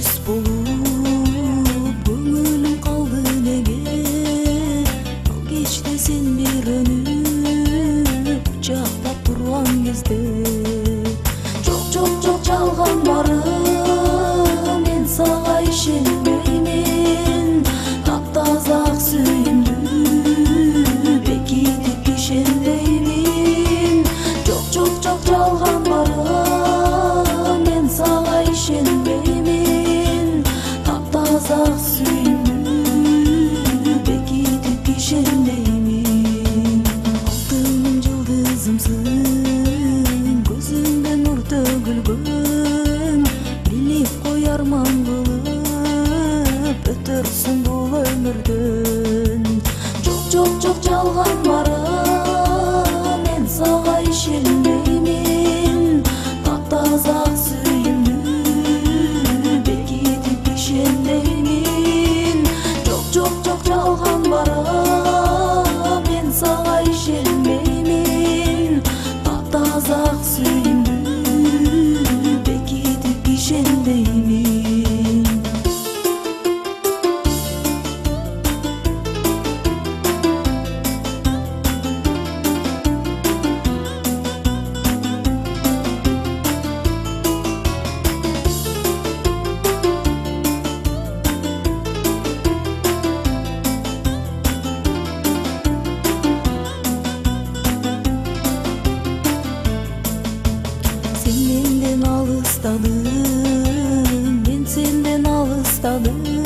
түс болуп көңүлүм калды неге, ал кечте сен бирөөнүп кучактап турган кезде. Жок жок жок жалган барым, мен сага ишенбеймин, таптаза ак сүйүмдү бекитип ишендеймин. Жок жок жок жалган барым, мен сага ишенбеймин, таптаза ак сүйүмдү бекитип ишендеймин. Алтын жылдызымсың, көзүмдө нур төгүлгөн, билип кой арман кылып өтөрсүң бул өмүрдөн. Жок жок жок жалган барым, мен сага ишенбеймин, таптаза ак сүйүмдү бекитип ишендеймин. Жок жок жок жалган барым, мен сага ишенбеймин, таптаза ак сүйүмдү бекитип ишендеймин. Sen menden alыстадың, мен сенден алыстадым.